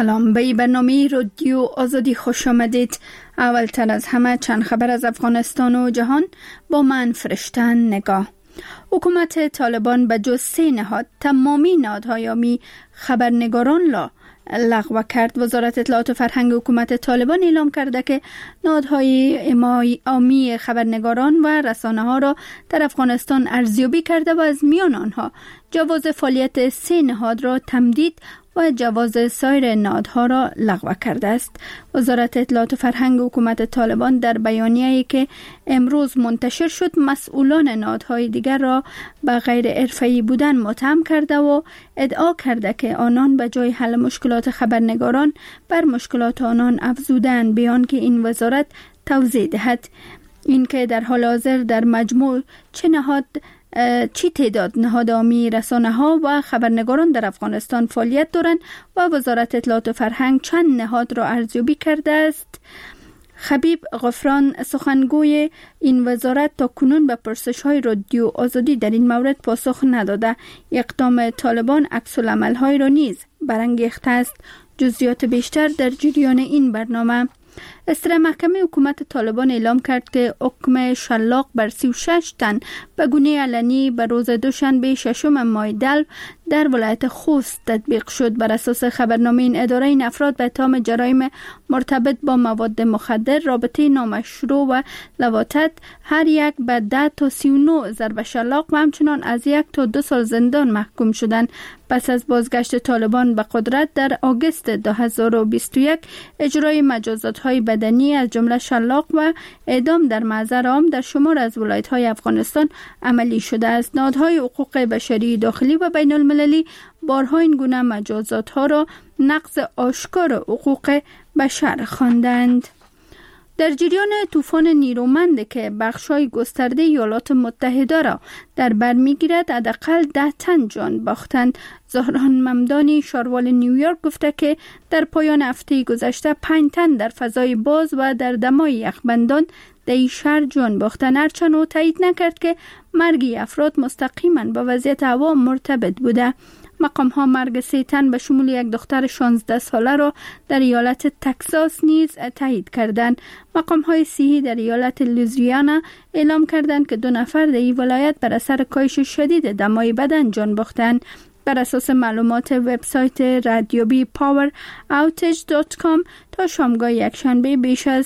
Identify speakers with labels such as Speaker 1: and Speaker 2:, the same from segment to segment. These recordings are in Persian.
Speaker 1: سلام، به این برنامه رادیو آزادی خوش آمدید. اولتر از همه چند خبر از افغانستان و جهان با من فرشته نگاه. حکومت طالبان به جز 3 نهاد تمامی نهادهای عامی خبرنگاران را لغو کرد. وزارت اطلاعات و فرهنگ حکومت طالبان اعلام کرده که نهادهای عامی خبرنگاران و رسانه ها را در افغانستان ارزیابی کرده و از میان آنها جواز فعالیت 3 نهاد را تمدید و جواز سایر نهادها را لغو کرده است. وزارت اطلاعات و فرهنگ حکومت طالبان در بیانیه‌ای که امروز منتشر شد مسئولان نهادهای دیگر را به غیر حرفه‌ای بودن متهم کرده و ادعا کرده که آنان به جای حل مشکلات خبرنگاران بر مشکلات آنان افزودند، بیان که این وزارت توضیح دهد اینکه در حال حاضر در مجموع چی تعداد نهاد عامی رسانه‌ها و خبرنگاران در افغانستان فعالیت دارند و وزارت اطلاعات و فرهنگ چند نهاد را ارزیابی کرده است. خبیب غفران سخنگوی این وزارت تا کنون به پرسش‌های رادیو آزادی در این مورد پاسخ نداده. اقدام طالبان عکس‌العمل‌های را نیز برانگیخته است. جزئیات بیشتر در جریان این برنامه. استرا محکمه حکومت طالبان اعلام کرد که حکم شلاق بر 36 تن به گونه علنی به روز دوشنبه 6 ماه دلو در ولایت خوست تطبیق شد. بر اساس خبرنامه این اداره، این افراد به اتهام جرایم مرتبط با مواد مخدر، رابطه نامشروع و لواطت هر یک به 10 تا 39 ضرب شلاق و همچنان از 1 تا 2 سال زندان محکوم شدند. پس از بازگشت طالبان به قدرت در آگوست 2021 اجرای مجازات‌های بدنی از جمله شلاق و اعدام در محضر عام در شمار از ولایت‌های افغانستان عملی شده است. نهادهای حقوق بشری داخلی و بین المللی بارها این گونه مجازات‌ها را نقض آشکار حقوق بشر خواندند. در جریان طوفان نیرومند که بخش‌های گسترده ایالات متحده را در بر می‌گیرد، حداقل 10 تن جان باختند. زهران ممدانی شاروال نیویورک گفته که در پایان هفته گذشته 5 تن در فضای باز و در دمای یخبندان در این شهر جان باختند. هرچند او تایید نکرد که مرگ افراد مستقیما با وضعیت هوا مرتبط بوده. مقام ها مرگ 3 تن به شمول یک دختر 16 ساله را در ایالت تگزاس نیز تایید کردند. مقام های صحی در ایالت لوزیانا اعلام کردند که 2 نفر در این ولایت بر اثر کاهش شدید دمای بدن جان باختند. بر اساس معلومات وبسایت ردیابی poweroutage.com تا شامگاه یکشنبه بیش از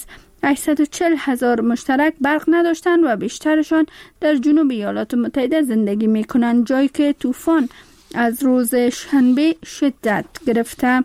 Speaker 1: 840,000 مشترک برق نداشتند و بیشترشان در جنوب ایالات متحده زندگی می کنند، جایی که طوفان از روز شنبه شدت گرفته.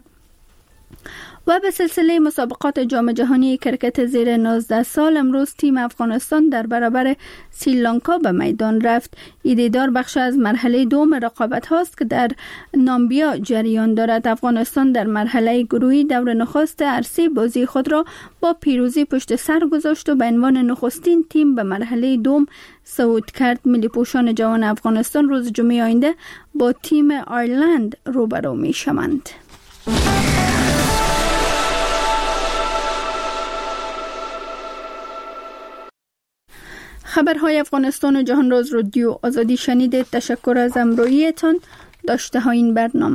Speaker 1: و به سلسله مسابقات جام جهانی کرکت زیر 19 سال امروز تیم افغانستان در برابر سریلانکا به میدان رفت. این دیدار بخش از مرحله دوم رقابت هاست که در نامبیا جریان دارد. افغانستان در مرحله گروهی دور نخست عرصه بازی خود را با پیروزی پشت سر گذاشت و به عنوان نخستین تیم به مرحله دوم صعود کرد. ملی پوشان جوان افغانستان روز جمعه آینده با تیم آیرلند روبرو می شوند. خبرهای افغانستان و جهان راز رادیو آزادی شنیدید. تشکر از همراهیتان. داشته ها این برنامه.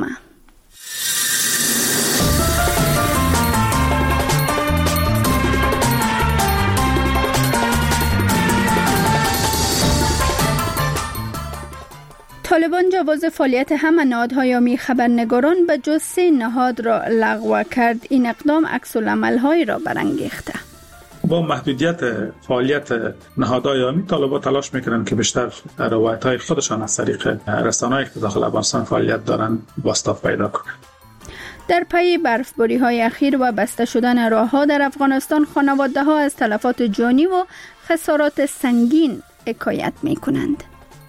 Speaker 1: طالبان جواز فعالیت همه نهادهای عامی خبرنگاران به جز 3 نهاد را لغو کرد. این اقدام عکس‌العمل‌هایی را برانگیخته.
Speaker 2: با محدودیت فعالیت نهادهای عامی، طالبان تلاش میکنن که بیشتر روایت‌های خودشان از طریق رسانه‌ای که داخل افغانستان فعالیت دارند بازتاب پیدا کنند.
Speaker 1: در پی برفباری‌های اخیر و بسته شدن راه‌ها در افغانستان، خانواده‌ها از تلفات جانی و خسارات سنگین حکایت می‌کنند.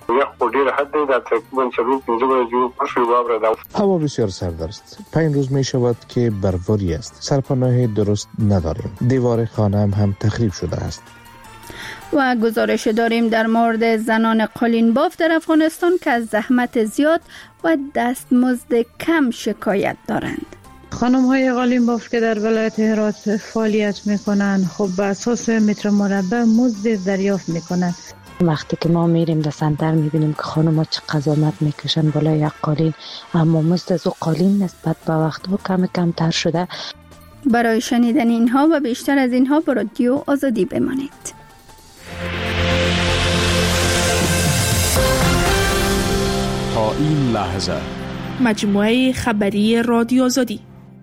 Speaker 3: هوا بسیار سرد است. 5 روز می شود که برفباری است. سرپناه درست نداریم. دیوار خانه هم تخریب شده است.
Speaker 1: و گزارش داریم در مورد زنان قالین باف در افغانستان که از زحمت زیاد و دستمزد کم شکایت دارند.
Speaker 4: خانم های قالین باف که در ولایت هرات فعالیت می کنند، خب به اساس متر مربع مزد دریافت می کنند. وقتی که ما میریم در سنتر میبینیم که خانوما چه قضاوت میکشن بالای یک قالین، اما مزد از او قالین نسبت به وقت کم کمتر شده.
Speaker 1: برای شنیدن اینها و بیشتر از اینها با رادیو آزادی بمانید.
Speaker 5: تا این لحظه
Speaker 6: مجموعه خبری رادیو آزادی.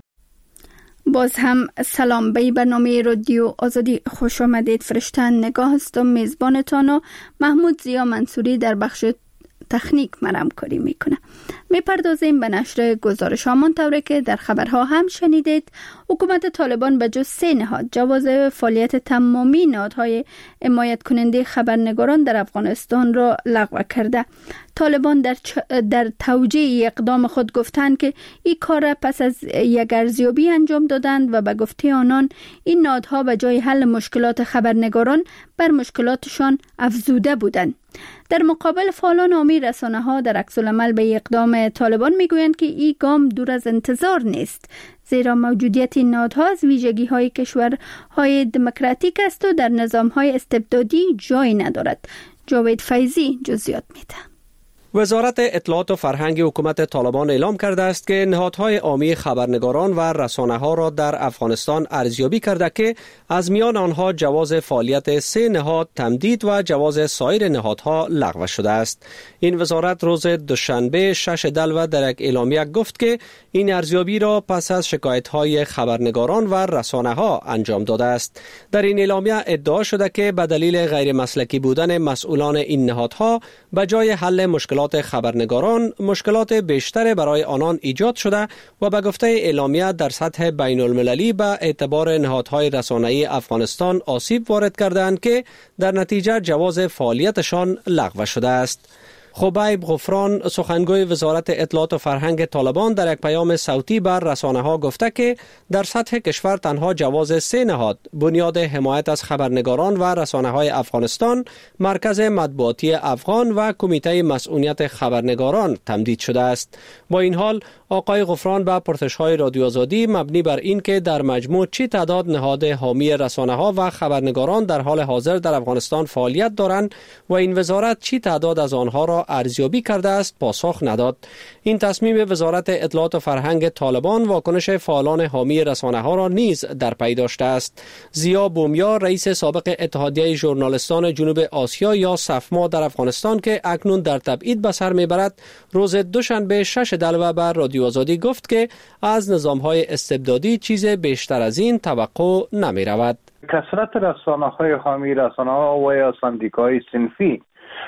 Speaker 1: باز هم سلام، به برنامه رادیو آزادی خوش آمدید. فرشتن نگاه هستم، میزبانتان و محمود زیا منصوری در بخش تکنیک مرام کاری میکنه. میپردازیم به نشر گزارش هامان طوری که در خبرها هم شنیدید. حکومت طالبان به جز 3 نهاد جواز فعالیت تمامی نهادهای حمایت کننده خبرنگاران در افغانستان را لغو کرده. طالبان در توجیه اقدام خود گفتند که این کار پس از یک ارزیابی انجام دادند و به گفته آنان این نهادها به جای حل مشکلات خبرنگاران بر مشکلاتشان افزوده بودند. در مقابل فعالان حامی رسانه‌ها در عکس‌العمل به اقدام طالبان میگویند که این گام دور از انتظار نیست، زیرا موجودیت این نهادها از ویژگی‌های کشورهای دموکراتیک است و در نظام‌های استبدادی جای ندارد. جاوید فیضی جزئیات میده.
Speaker 7: وزارت اطلاعات و فرهنگ حکومت طالبان اعلام کرده است که نهادهای عامی خبرنگاران و رسانه‌ها را در افغانستان ارزیابی کرده که از میان آنها جواز فعالیت 3 نهاد تمدید و جواز سایر نهادها لغو شده است. این وزارت روز دوشنبه 6 دلو در یک اعلامیه گفت که این ارزیابی را پس از شکایت‌های خبرنگاران و رسانه‌ها انجام داده است. در این اعلامیه ادعا شده که به دلیل غیر مسلکی بودن مسئولان این نهادها به جای حل مشکلات خبرنگاران مشکلات بیشتر برای آنان ایجاد شده و به گفته اعلامیه در سطح بین المللی به اعتبار نهادهای رسانه‌ای افغانستان آسیب وارد کردند که در نتیجه جواز فعالیتشان لغو شده است. خبیب غفران سخنگوی وزارت اطلاعات و فرهنگ طالبان در یک پیام صوتی بر رسانه‌ها گفته که در سطح کشور تنها جواز 3 نهاد بنیاد حمایت از خبرنگاران و رسانه‌های افغانستان، مرکز مطبوعاتی افغان و کمیته مسئولیت خبرنگاران تمدید شده است. با این حال آقای غفران به پرسش‌های رادیو آزادی مبنی بر این که در مجموع چی تعداد نهاد حامی رسانه‌ها و خبرنگاران در حال حاضر در افغانستان فعالیت دارند و این وزارت چی تعداد از آنها را ارزیابی کرده است پاسخ نداد. این تصمیم وزارت اطلاعات و فرهنگ طالبان واکنش فعالان حامی رسانه‌ها را نیز در پی داشته است. زیا بومیا رئیس سابق اتحادیه ژورنالیستان جنوب آسیا یا صفما در افغانستان که اکنون در تبعید به سر میبرد، روز دوشنبه 6 دلو بر رادیو آزادی گفت که از نظام‌های استبدادی چیز بیشتر از این توقع نمی‌رود.
Speaker 8: کثرت رسانه‌های حامی رسانه‌ها و یا سندیکاهای صنفی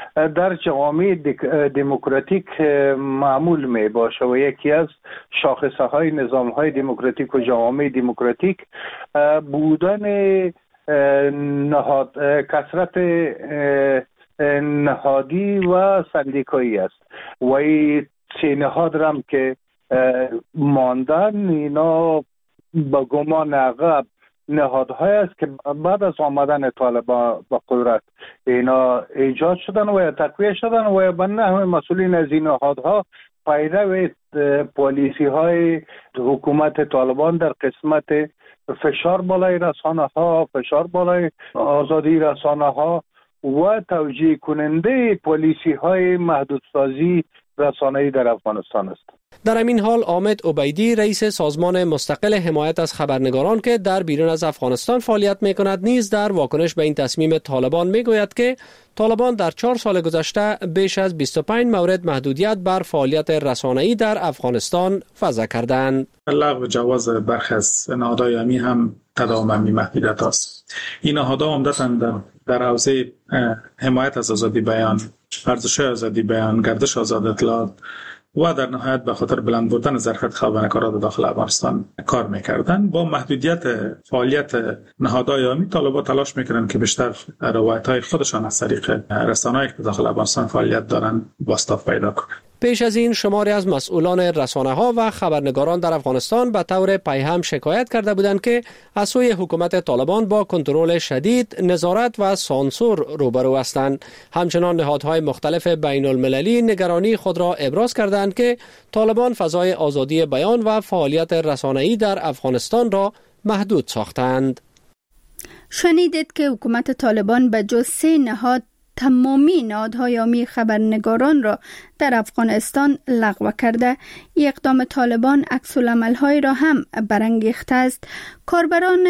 Speaker 8: در جوامع دموکراتیک معمول می باشه و یکی از شاخصه های نظام های دموکراتیک و جوامع دموکراتیک بودن کثرت نهادی و سندیکایی است و این 3 نهاد هم که ماندن اینا با گمان عقب نهادهای است که بعد از آمدن طالبان به قدرت اینا ایجاد شدن و تقویه شدن و بنده همه مسئولین از این نهادها پیرو پالیسی های حکومت طالبان در قسمت فشار بالای رسانه ها، فشار بالای آزادی رسانه ها و توجیه کننده پالیسی های محدودسازی رسانه‌ای در افغانستان است.
Speaker 7: در همین حال حامد عبیدی رئیس سازمان مستقل حمایت از خبرنگاران که در بیرون از افغانستان فعالیت می‌کند نیز در واکنش به این تصمیم طالبان می‌گوید که طالبان در 4 سال گذشته بیش از 25 مورد محدودیت بر فعالیت رسانه‌ای در افغانستان وضع کردند.
Speaker 2: لغو جواز برخی از نهادهای حامی هم تداوم همین محدودیت است. این نهادها عمدتاً در حوزه حمایت از آزادی بیان، ارزش آزادی بیان، گردش آزاد اطلاعات و در نهایت به خاطر بلند بردن ظرفیت خبرنگاران داخل افغانستان کار میکردن. با محدودیت فعالیت نهادهای حامی طالبان تلاش میکنن که بیشتر روایت‌های خودشان از طریق رسانه‌ای که داخل افغانستان فعالیت دارن بازتاب پیدا کنند.
Speaker 7: پیش از این شماری از مسئولان رسانه‌ها و خبرنگاران در افغانستان به طور پیهم شکایت کرده بودند که از سوی حکومت طالبان با کنترل شدید، نظارت و سانسور روبرو هستند. همچنان نهادهای مختلف بین المللی نگرانی خود را ابراز کردند که طالبان فضای آزادی بیان و فعالیت رسانه‌ای در افغانستان را محدود ساختند.
Speaker 1: شنیدید که حکومت طالبان به جز 3 نهاد تمامی نهادهای عامی خبرنگاران را در افغانستان لغو کرده. این اقدام طالبان عکس‌العمل‌های را هم برانگیخته است. کاربران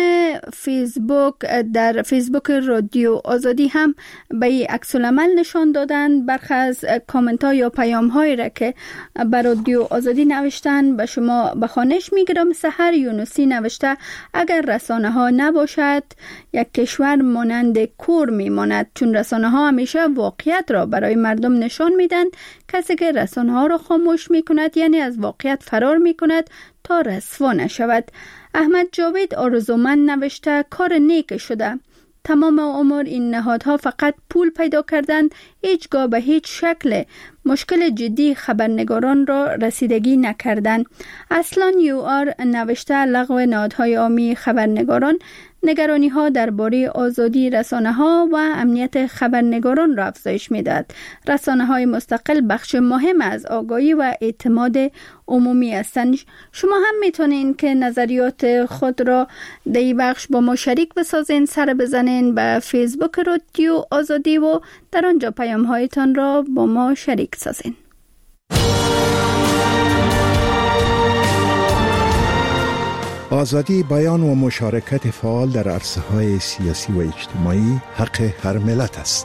Speaker 1: در فیسبوک رادیو آزادی هم به این عکس‌العمل نشان دادند. برخی از کامنت‌ها یا پیام‌هایی را که به رادیو آزادی نوشتن به شما به خوانش می‌گیرم. سحر یونسی نوشته اگر رسانه‌ها نباشد یک کشور مانند کور می‌ماند، چون رسانه‌ها همیشه واقعیت را برای مردم نشان می‌دهند. کسی که رسانه‌ها را خاموش می‌کند یعنی از واقعیت فرار می‌کند تا رسوا نشود. احمد جاوید آرزومند نوشته کار نیک شده. تمام عمر این نهادها فقط پول پیدا کردند، هیچگاه به هیچ شکل مشکل جدی خبرنگاران را رسیدگی نکردند. اصلا نوشته لغو نهادهای عامی خبرنگاران نگرانی ها درباره آزادی رسانه ها و امنیت خبرنگاران را افزایش می‌دهد. رسانه های مستقل بخش مهم از آگاهی و اعتماد عمومی هستند. شما هم میتونین که نظریات خود را در این بخش با ما شریک بسازین. سر بزنین به فیسبوک رادیو آزادی و در آنجا پیام هایتان را با ما شریک سازین.
Speaker 9: آزادی بیان و مشارکت فعال در عرصه‌های سیاسی و اجتماعی حق هر ملت است.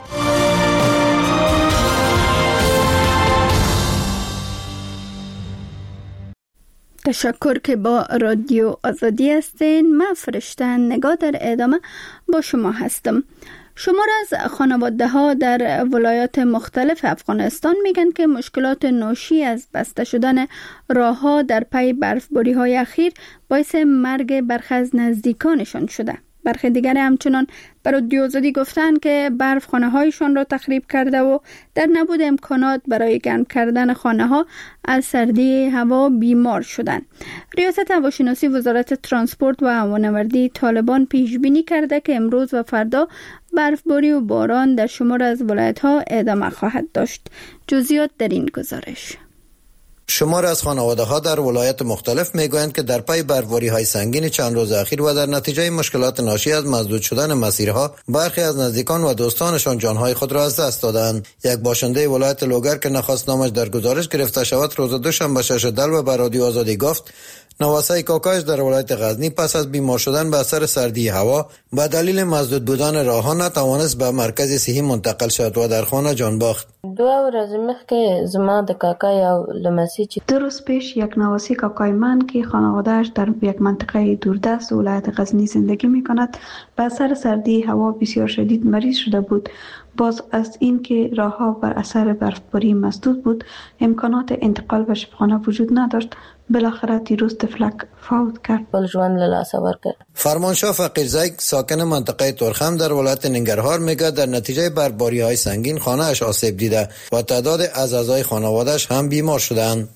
Speaker 1: تشکر که با رادیو آزادی هستین. من فرشته نگاه در ادامه با شما هستم. شمار از خانواده ها در ولایات مختلف افغانستان میگن که مشکلات ناشی از بسته شدن راه ها در پی برفباری های اخیر باعث مرگ برخی از نزدیکانشان شده. برخی دیگر همچنان برای رادیو آزادی گفتن که برف خانه هایشان را تخریب کرده و در نبود امکانات برای گرم کردن خانه ها از سردی هوا بیمار شدند. ریاست هواشناسی وزارت ترانسپورت و هوانوردی طالبان پیش بینی کرده که امروز و فردا برفباری و باران در شمار از ولایت ها ادامه خواهد داشت. جزئیات در این گزارش.
Speaker 10: شمار از خانواده ها در ولایات مختلف میگویند که در پی برفباری های سنگین چند روز اخیر و در نتیجه مشکلات ناشی از مسدود شدن مسیرها برخی از نزدیکان و دوستانشان جانهای خود را از دست دادند. یک باشنده ولایت لوگر که نخواست نامش در گزارش گرفته شود روز دوشنبه 6 دلو به رادیو آزادی گفت نواسه کاکایش در ولایت غزنی پس از بیمار شدن به اثر سردی هوا به دلیل مسدود بودن راه‌ها نتوانست به مرکز صحی منتقل شد و در خانه جان باخت.
Speaker 11: 2 ورځې مخکې زما د کاکا یو لمسی چې
Speaker 12: 2 روز پیش یک نواسی کاکای من که خانواده‌اش در یک منطقه دوردست ولایت غزنی زندگی می‌کند به اثر سردی هوا بسیار شدید مریض شده بود. باز از این که راه‌ها بر اثر برفباری مسدود بود امکانات انتقال به شفاخانه وجود نداشت. بالاخره دیروز تفلک فوت کرد.
Speaker 10: فرمانشاه فقیرزی ساکن منطقه ترخم در ولایت ننگرهار میگه در نتیجه برفباری‌های سنگین خانه‌اش آسیب دیده و تعداد از اعضای خانواده‌اش هم بیمار شدند.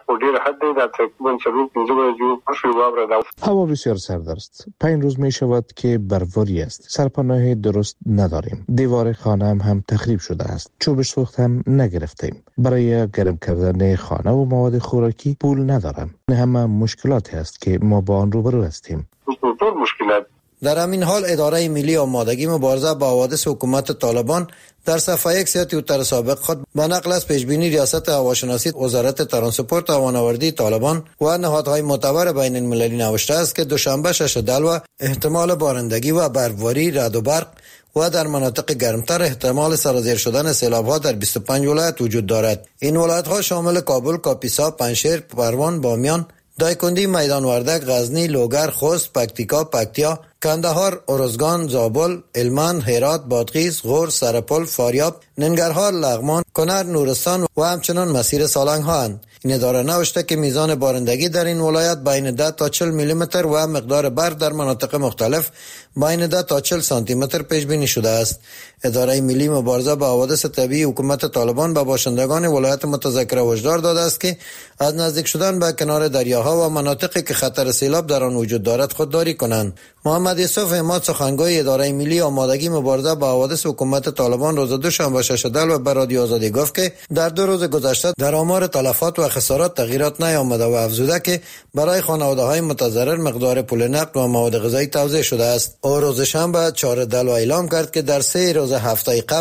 Speaker 3: هوا بسیار سرد است. 5 روز می شود که برفباری است. سرپناه درست نداریم. دیوار خانه هم تخریب شده است. چوب سوخت هم نگرفتیم. برای گرم کردن خانه و مواد خوراکی پول ندارم. همه مشکلاتی است که ما با آن روبرو هستیم.
Speaker 10: در همین حال اداره ملی آمادگی مبارزه با حوادث حکومت طالبان در صفحه یک توییتر سابق خود به نقل از پیشبینی ریاست هواشناسی وزارت ترانسپورت و هوانوردی طالبان و نهادهای معتبر بین المللی نوشته است که دوشنبه 6 دلو احتمال بارندگی و برفباری، رعد و برق و در مناطق گرمتر احتمال سرازیر شدن سیلاب‌ها در 25 ولایت وجود دارد. این ولایت‌ها شامل کابل، کاپیسا، پنجشیر، پروان، بامیان، دایکندی، میدان وردک، غزنی، لوگر، خوست، پکتیکا، پکتیا، کندهار، ارزگان، زابل، هلمند، هرات، بادغیس، غور، سرپل، فاریاب، ننگرهار، لغمان، کنر، نورستان و همچنان مسیر سالنگ ها اند. این اداره نوشته که میزان بارندگی در این ولایت بین 10 تا 40 میلی متر و مقدار برف در مناطق مختلف بین 10 تا 40 سانتی متر پیش بینی شده است. اداره ملی مبارزه با حوادث طبیعی حکومت طالبان به باشندگان ولایت متذکره هشدار داده است که از نزدیک شدن به کنار دریاها و مناطقی که خطر سیلاب در آن وجود دارد خودداری کنند. محمد یوسف احمد سخنگوی اداره ملی آمادگی مبارزه با حوادث حکومت طالبان روز دوشنبه 6 دلو به رادیو آزادی گفت که در 2 روز گذشته در آمار تلفات و خسارات تغییرات نیامده و افزوده که برای خانواده‌های متضرر مقدار پول نقد و مواد غذایی توزیع شده است. او روز شنبه 4 دلو اعلام کرد که در 3 روز هفته قبل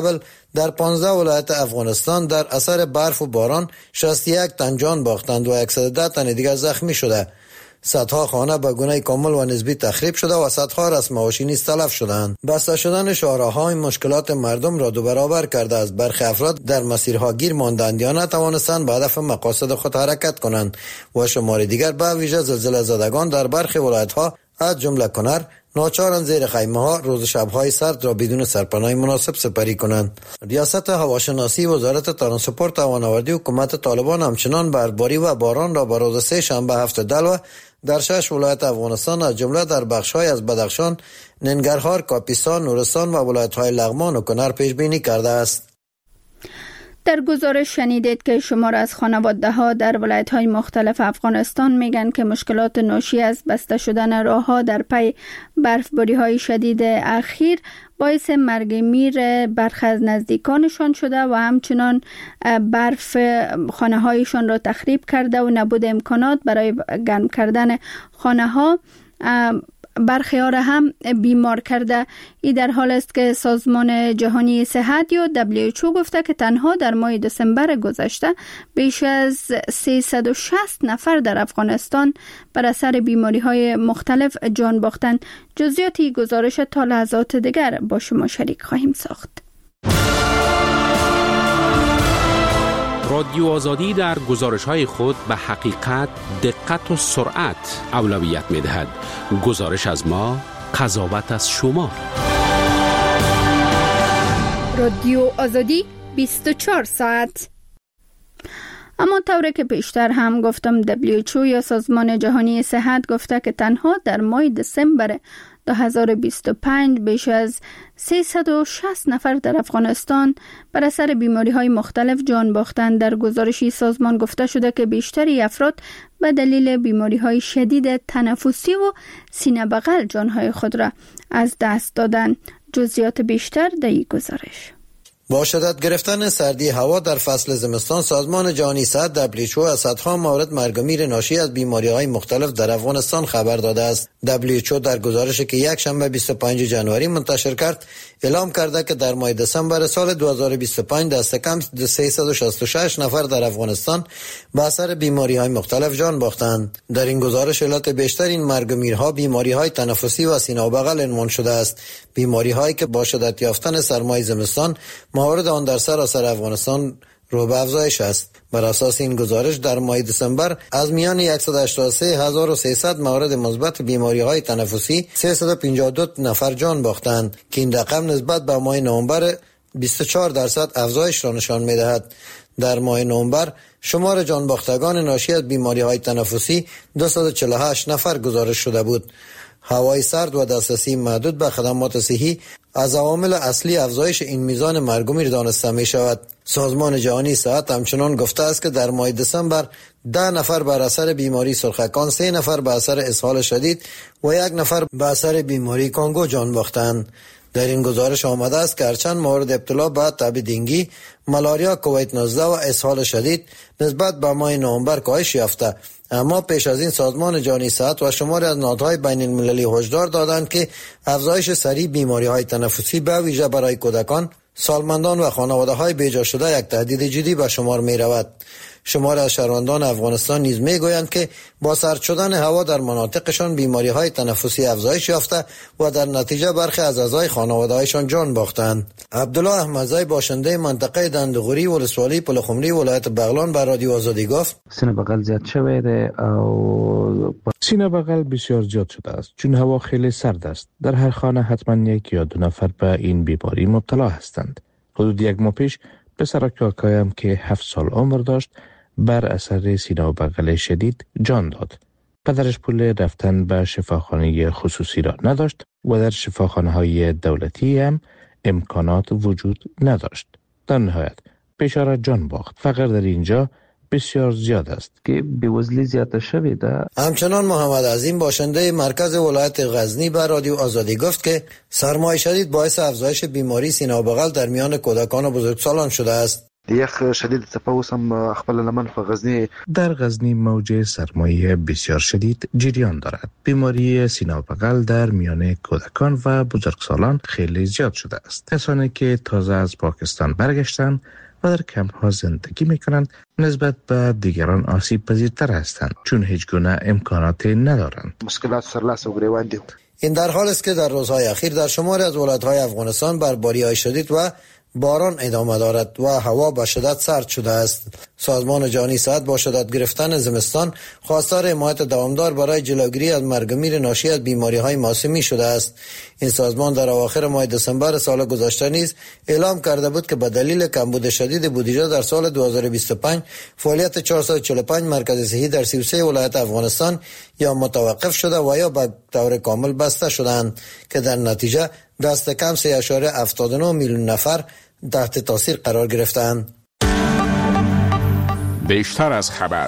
Speaker 10: در 15 ولایت افغانستان در اثر برف و باران 61 تن جان باختند و 110 تن دیگر زخمی شده. صدها خانه به گونه کامل و نسبی تخریب شده و صدها رسم ماشین نیز تلف شدند. بسته شدن شاهراه‌ها این مشکلات مردم را دو برابر کرده است. برخی افراد در مسیرها گیر ماندند یا نتوانستند به هدف مقاصد خود حرکت کنند و شمار دیگر به ویژه زلزله زدگان در برخی ولایت‌ها از جمله کنر ناچارند زیر خیمه‌ها روز شب‌های سرد را بدون سرپناه مناسب سپری کنند. ریاست هواشناسی وزارت ترانسپورت و فناوری حکومت طالبان همچنان برفباری و باران را به روز سه شنبه 7 دلو در 6 ولایت افغانستان از جمله در بخش‌های از بدخشان، ننگرهار، کاپیسان، نورستان و ولایت‌های لغمان و کنر پیش بینی کرده است.
Speaker 1: در گزارش شنیدید که شمار از خانواده‌ها در ولایت‌های مختلف افغانستان میگن که مشکلات ناشی از بسته شدن راه‌ها در پی برفباری‌های شدید اخیر باعث مرگ میر برخی از نزدیکانشان شده و همچنان برف خانه‌هایشان را تخریب کرده و نبود امکانات برای گرم کردن خانه‌ها برخی ها را هم بیمار کرده. این در حال است که سازمان جهانی صحت یا WHO گفته که تنها در ماه دسامبر گذشته بیش از 360 نفر در افغانستان بر اثر بیماری های مختلف جان باختند. جزئیاتی گزارش تا لحظات دیگر با شما شریک خواهیم ساخت.
Speaker 5: رادیو آزادی در گزارش‌های خود به حقیقت، دقت و سرعت اولویت می‌دهد. گزارش از ما، قضاوت از شما.
Speaker 1: رادیو آزادی 24 ساعت. اما طوری که پیشتر هم گفتم WHO یا سازمان جهانی صحت گفته که تنها در ماه دسامبر 2025 بیش از 360 نفر در افغانستان بر اثر بیماری‌های مختلف جان باختند. در گزارشی سازمان گفته شده که بیشتری افراد به دلیل بیماری‌های شدید تنفسی و سینه بغل جان‌های خود را از دست دادند. جزئیات بیشتر در این گزارش.
Speaker 10: با شدت گرفتن سردی هوا در فصل زمستان، سازمان جهانی صحت WHO از صدها مورد مرگ و میر ناشی از بیماری‌های مختلف در افغانستان خبر داده است. WHO در گزارشی که یک شنبه 25 جنوری منتشر کرد اعلام کرده که در ماه دسامبر سال 2025 دست کم 366 نفر در افغانستان به اثر بیماری‌های مختلف جان باختند. در این گزارش علت بیشتر این مرگ و میرها بیماری‌های تنفسی و سینه و بغل عنوان شده است. بیماری‌هایی که با شدت یافتن سرمای زمستان مورد آن در سراسر افغانستان رو به افزایش است. بر اساس این گزارش در ماه دسامبر از میان 183,300 مورد مثبت بیماری‌های تنفسی 352 نفر جان باختند که این رقم نسبت به ماه نوامبر 24% افزایش را نشان می‌دهد. در ماه نوامبر شمار جان باختگان ناشی از بیماری‌های تنفسی 248 نفر گزارش شده بود. هوای سرد و دسترسی محدود به خدمات صحی از عوامل اصلی افزایش این میزان مرگ و میر دانسته می شود. سازمان جهانی صحت همچنان گفته است که در ماه دسامبر 10 نفر بر اثر بیماری سرخکان، 3 نفر به اثر اسهال شدید و 1 نفر به اثر بیماری کانگو جان باختند. در این گزارش آمده است که هرچند مورد ابتلا به تب دنگی، ملاریا، کووید 19 و اسهال شدید نسبت به ماه نوامبر کاهش یافته، اما پیش از این سازمان جهانی صحت و شماری از نهادهای بین المللی هشدار دادند که افزایش سریع بیماری‌های تنفسی به ویژه برای کودکان، سالمندان و خانواده‌های بیجا شده یک تهدید جدی به شمار می‌رود. شمار از شهروندان افغانستان نیز میگویند که با سرد شدن هوا در مناطقشان بیماری‌های تنفسی افزایش یافته و در نتیجه برخی از اعضای خانواده‌هایشان جان باختند. عبدالله احمدزی باشنده منطقه دندغوری ولسوالی پلخمری ولایت بغلان بر رادیو آزادی گفت:
Speaker 13: سینه بغل زیاد شده او
Speaker 3: سینه بغل بسیار زیاد شده است چون هوا خیلی سرد است. در هر خانه حتما 1 یا 2 نفر به این بیماری مبتلا هستند. حدود 1 ماه پیش پسر کاکایم که 7 سال عمر داشت بر اثر سینه و بغل شدید جان داد. پدرش پول رفتن به شفاخانه خصوصی را نداشت و در شفاخانه‌های دولتی هم امکانات وجود نداشت. در نهایت بیچاره جان باخت. فقر در اینجا بسیار زیاد است
Speaker 13: که بیوزلی زیاد شده.
Speaker 10: همچنان محمد عظیم باشنده مرکز ولایت غزنی بر رادیو آزادی گفت که سرمای شدید باعث افزایش بیماری سینه و بغل در میان کودکان و بزرگسالان شده است.
Speaker 13: یخ شدید تپاوس هم خپل لمن په غزنی
Speaker 3: در غزنی موج سرمایه بسیار شدید جریان دارد. بیماری سینه و بغل در میان کودکان و بزرگسالان خیلی زیاد شده است. کسانی که تازه از پاکستان برگشتند و در کمپ ها زندگی میکنند نسبت به دیگران آسیب پذیرتر هستند چون هیچ گونه امکاناتی ندارند.
Speaker 13: مشکلات سرلاس و گریوان دید.
Speaker 10: این در حالی است که در روزهای اخیر در شماری از ولایت‌های افغانستان برفباری‌های شدید و باران ادامه دارد و هوا به شدت سرد شده است. سازمان جهانی صحت با شدت گرفتن زمستان خواستار حمایت دوامدار برای جلوگیری از مرگ و میر ناشی از بیماری‌های موسمی شده است. این سازمان در اواخر ماه دسامبر سال گذشته نیز اعلام کرده بود که به دلیل کمبود شدید بودجه در سال 2025 فعالیت 445 مرکز صحی در 33 ولایت افغانستان یا متوقف شده و یا به طور کامل بسته شدند که در نتیجه دست کم 3.79 میلیون نفر تحت تاثیر قرار گرفتند.
Speaker 5: بیشتر از خبر.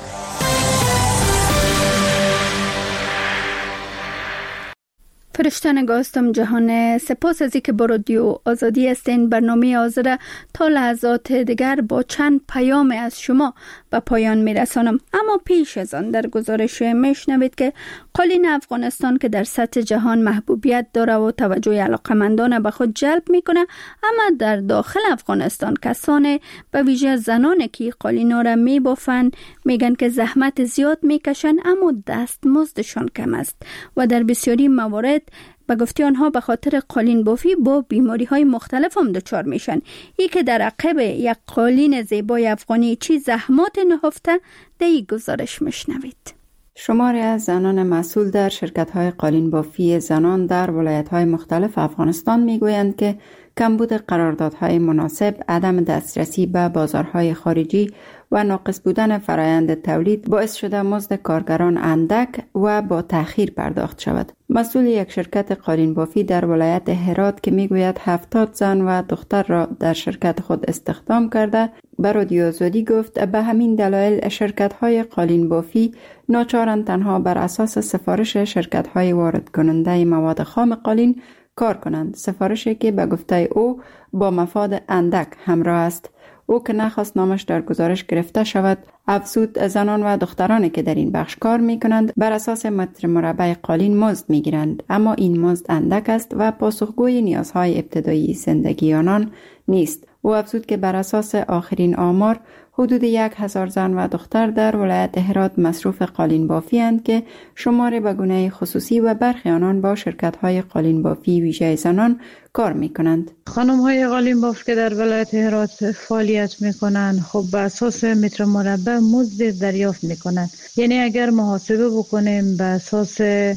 Speaker 1: فرشته نگاستم جهان، سپاس از اینکه با رادیو آزادی هستین. برنامه حاضر تا لحظات دیگر با چند پیام از شما به پایان میرسانم. اما پیش از آن در گزارش میشنوید که قالین افغانستان که در سطح جهان محبوبیت داره و توجه علاقمندان به خود جلب میکنه، اما در داخل افغانستان کسان به ویژه زنان که قالینا را میبافن میگن که زحمت زیاد میکشن اما دستمزدشان کم است و در بسیاری موارد به گفته آنها به خاطر قالین بافی با بیماری های مختلف هم دچار میشن. ای که در عقب یک قالین زیبای افغانی چی زحمات نهفته در این گزارش میشنوید.
Speaker 14: شماری از زنان مسئول در شرکت‌های قالین بافی زنان در ولایت‌های مختلف افغانستان میگویند که کمبود قراردادهای مناسب، عدم دسترسی به بازارهای خارجی و ناقص بودن فرایند تولید باعث شده مزد کارگران اندک و با تأخیر پرداخت شود. مسئول یک شرکت قالین بافی در ولایت هرات که میگوید 70 زن و دختر را در شرکت خود استخدام کرده به رادیو آزادی گفت به همین دلایل شرکت‌های قالین بافی ناچارند تنها بر اساس سفارش شرکت‌های وارد کننده مواد خام قالین کار کنند، سفارشی که به گفته او با مفاد اندک همراه است. او که نخواست نامش در گزارش گرفته شود افزود زنان و دخترانی که در این بخش کار می کنند بر اساس متر مربع قالین مزد می گیرند، اما این مزد اندک است و پاسخگوی نیازهای ابتدایی زندگی آنان نیست. او افزود که بر اساس آخرین آمار حدود 1000 زن و دختر در ولایت هرات مصروف قالین بافی اند که شمار به گونه خصوصی و برخی آنان با شرکت‌های قالین بافی ویژه زنان کار می‌کنند.
Speaker 15: خانم‌های قالین باف که در ولایت هرات فعالیت می‌کنند خب به اساس متر مربع مزد دریافت می‌کنند. یعنی اگر محاسبه بکنیم به اساس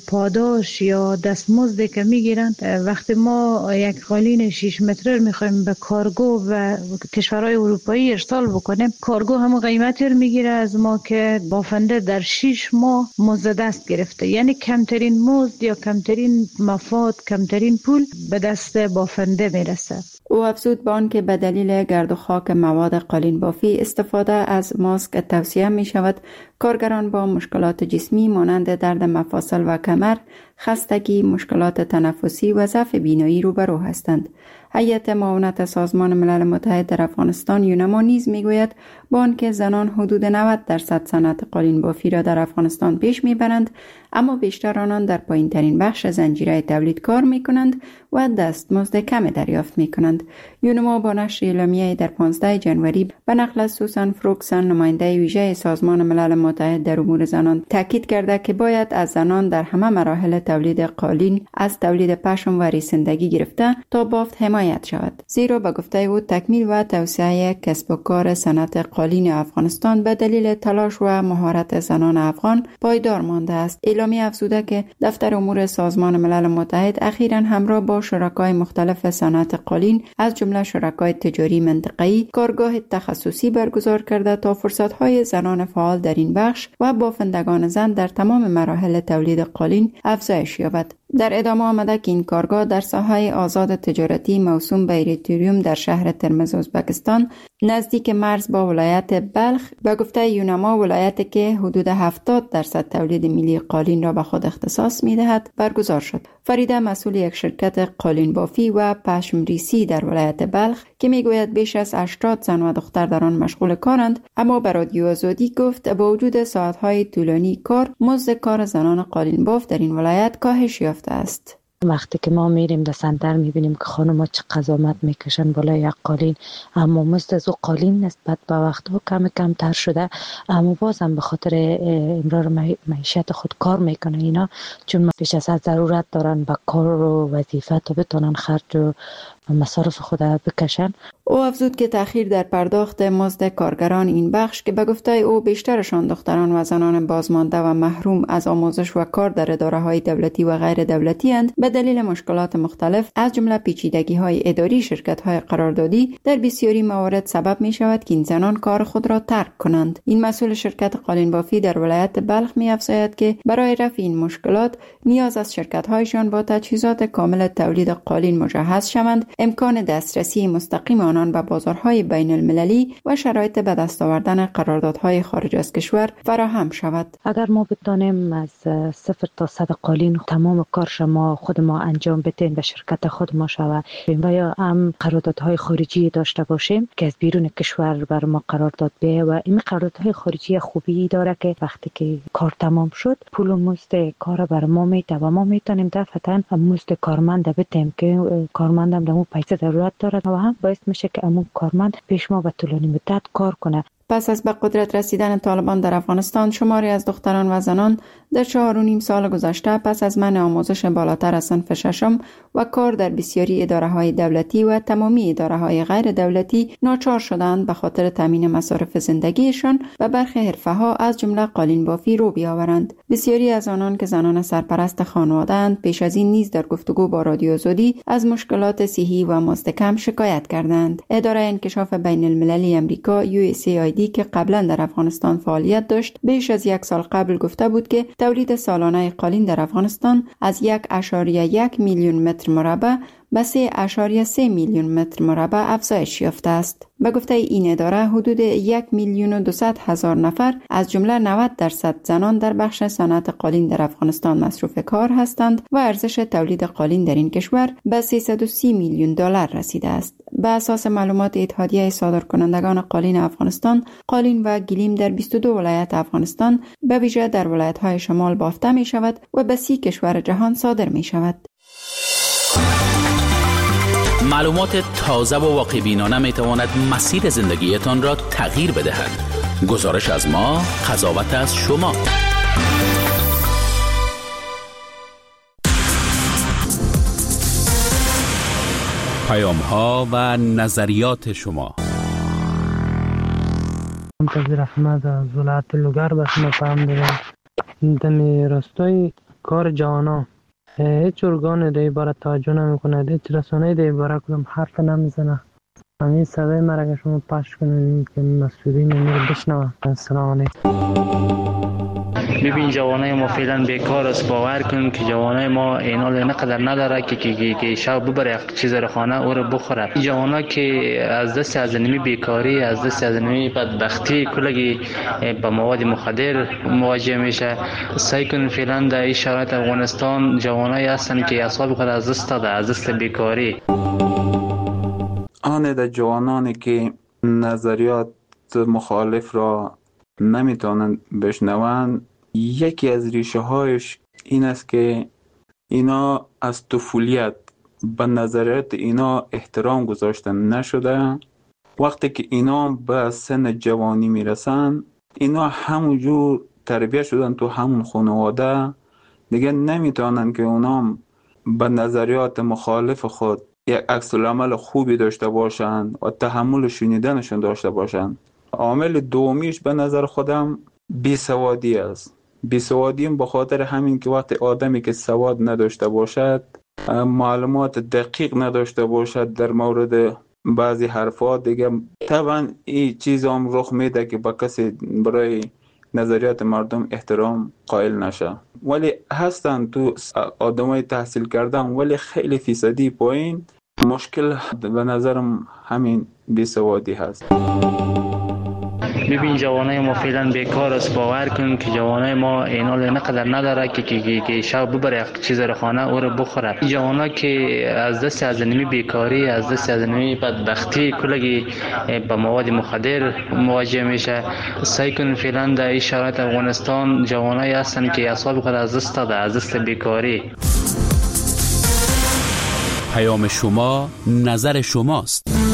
Speaker 15: پاداش یا دستمزدی که می‌گیرند، وقتی ما یک قالین 6 متر می‌خوایم به کارگو و کشورهای اروپایی ارسال بکنیم، کارگو هم قیمتی رو میگیره از ما که بافنده در 6 ماه مزد دست گرفته. یعنی کمترین مزد یا کمترین مفاد، کمترین پول به دست بافنده میرسه.
Speaker 14: او افزود به آن که به دلیل گرد و خاک مواد قالین بافی استفاده از ماسک توصیه می شود کارگران با مشکلات جسمی مانند درد مفاصل و کمر، خستگی، مشکلات تنفسی و ضعف بینایی روبرو هستند. هیئت معاونت سازمان ملل متحد در افغانستان یونما نیز میگوید با آنکه زنان حدود 90% صنعت قالین بافی را در افغانستان پیش میبرند، اما بیشتر آنان در پایین‌ترین بخش زنجیره تولید کار میکنند و دستمزد کم دریافت میکنند. یونما با نشر اعلامیه‌ای در 15 جنوری به نقل از سوسن فروکسن نماینده ویژه سازمان ملل متحد در امور زنان تاکید کرده که باید از زنان در همه مراحل تولید قالین از تولید پشم و ریسندگی گرفته تا بافت حمایت شود، زیرا به گفته او تکمیل و توسعه کسب و کار صنعت قالین افغانستان به دلیل تلاش و مهارت زنان افغان پایدار مانده است. اعلامیه افزوده که دفتر امور سازمان ملل متحد اخیراً همراه با شرکای مختلف صنعت قالین از جمله شرکای تجاری منطقه‌ای کارگاه تخصصی برگزار کرده تا فرصت‌های زنان فعال در این بخش و بافندگان زن در تمام مراحل تولید قالین افزایش یابد. در ادامه آمده که این کارگاه در ساحه آزاد تجارتی موسوم به اریتریوم در شهر ترمز ازبکستان نزدیک مرز با ولایت بلخ. به گفته یونما، ولایتی که حدود 70% تولید ملی قالین را به خود اختصاص می‌دهد برگزار شد. فریده، مسئول یک شرکت قالین بافی و پشمریسی در ولایت بلخ که میگوید بیش از 80 زن و دختر در آن مشغول کارند، اما به رادیو آزادی گفت با وجود ساعت‌های طولانی کار، مزد کار زنان قالین باف در این ولایت کاهش یافته است.
Speaker 4: وقتی که ما میریم در سنتر میبینیم که خانوما چه زحمت میکشن بالای یک قالین، اما مزد از او قالین نسبت به وقت و کم تر شده، اما بازم به خاطر امرار معیشت خود کار میکنه اینا، چون پیش از ضرورت دارن به کار و وظیفه تا بتونن خرج و مصارف خود بکشن.
Speaker 14: او افزود که تأخیر در پرداخت مزد کارگران این بخش که به گفته او بیشترشان دختران و زنان بازمانده و محروم از آموزش و کار در اداره‌های دولتی و غیر دولتی اند، به دلیل مشکلات مختلف از جمله پیچیدگی‌های اداری شرکت‌های قراردادی در بسیاری موارد سبب می‌شود که این زنان کار خود را ترک کنند. این مسئول شرکت قالین بافی در ولایت بلخ می‌افزاید که برای رفع این مشکلات نیاز از شرکت‌هایشان با تجهیزات کامل تولید قالین مجهز شوند، امکان دسترسی مستقیم آنان به بازارهای بین المللی و شرایط به دست آوردن قراردادهای خارج از کشور فراهم شود.
Speaker 4: اگر ما بتانیم از 0 تا 100 قالین تمام کارش ما خود ما انجام بدیم به شرکت خود ما شود و یا هم قراردادهای خارجی داشته باشیم که از بیرون کشور بر ما قرارداد بیه و این قراردادهای خارجی خوبی داره که وقتی که کار تمام شد پول و مزد کار بر ما میده و ما میتونیم دفعتاً مزد کارمند بدیم که کارمندم دمو پیسه ضرورت داره و هم باعث میشه که امون کارمند پیش ما به طولانی مدت کار کنه.
Speaker 14: پس از به قدرت رسیدن طالبان در افغانستان، شماری از دختران و زنان در 4.5 سال گذشته پس از منع آموزش بالاتر از صنف ششم و کار در بسیاری اداره‌های دولتی و تمامی اداره‌های غیر دولتی ناچار شدند به خاطر تامین مصارف زندگیشان و برخی حرفه‌ها از جمله قالین بافی رو بیاورند. بسیاری از آنان که زنان سرپرست خانواده‌اند پیش از این نیز در گفتگو با رادیو آزادی از مشکلات صحی و مزد کم شکایت کردند. اداره انکشاف بین المللی آمریکا USAID که قبلا در افغانستان فعالیت داشت، بیش از 1 سال قبل گفته بود که تولید سالانه قالین در افغانستان از 1.1 میلیون متر مربع به 3.3 میلیون متر مربع افزایش یافته است. به گفته این اداره، حدود 1,200,000 نفر از جمله 90% زنان در بخش صنعت قالین در افغانستان مصروف کار هستند و ارزش تولید قالین در این کشور به 330 میلیون دلار رسیده است. به اساس معلومات اتحادیه صادرکنندگان قالین افغانستان، قالین و گلیم در 22 ولایت افغانستان به ویژه در ولایت‌های شمال بافته می شود و به 30 کشور جهان صادر می شود.
Speaker 5: معلومات تازه و واقع بینانه می تواند مسیر زندگیتان را تغییر بدهد. گزارش از ما، قضاوت از شما. پیام ها و نظریات شما.
Speaker 16: منتظر احمد از ولایت لوگر به شما پیام دارم. دمی راستای کار جوانا هیچ ارگان در عبارت توجه نمی کند، هیچ رسانه در عبارت کدام حرف نمیزنه. همین صدای مرا شما پخش کنید که مسئولین رو بشنوه. السلام علیکم.
Speaker 17: ببین جوانای ما فعلا بیکار است. باور کن که جوانای ما اینال نقدر نداره که شب ببره یک چیز رو خانه او رو بخوره. جوانا که از دست از نمی بیکاری، از دست از نمی بدبختی کلگی با مواد مخدر مواجه میشه. سعی کن فعلا در این شرایط افغانستان جوانای هستن که اعصاب خود از دست داده، از دست بیکاری.
Speaker 18: آن در جوانانی که نظریات مخالف را نمیتونن بشنون، یکی از ریشه هایش این است که اینا از طفولیت به نظریات اینا احترام گذاشتن نشده. وقتی که اینا به سن جوانی میرسن، اینا همونجور تربیت شدن تو همون خانواده، دیگه نمیتونن که اونا به نظریات مخالف خود یک عکس العمل خوبی داشته باشن و تحمل شنیدنشون داشته باشن. عامل دومیش به نظر خودم بیسوادی است. بیسوادی به خاطر همین که وقتی آدمی که سواد نداشته باشد، معلومات دقیق نداشته باشد در مورد بعضی حرفات، دیگه طبعا این چیز هم رخ میده که با کسی برای نظریات مردم احترام قائل نشه. ولی هستن تو آدمای تحصیل کردن ولی خیلی فیصدی پایین مشکل به نظرم همین بیسوادی هست.
Speaker 17: ببین جوانای ما فعلا بیکار است. باور کن که جوانای ما اینا نقدر نداره که شب ببره چیز رو خانه او رو بخوره. جوانا که از دست از نمی بیکاری، از دست از نمی بدبختی کلگی با مواد مخدر مواجه میشه. سعی کن فعلا در این شرایط افغانستان جوانای هستن که اعصاب خود از دست داده، از دست بیکاری.
Speaker 5: پیام شما نظر شماست.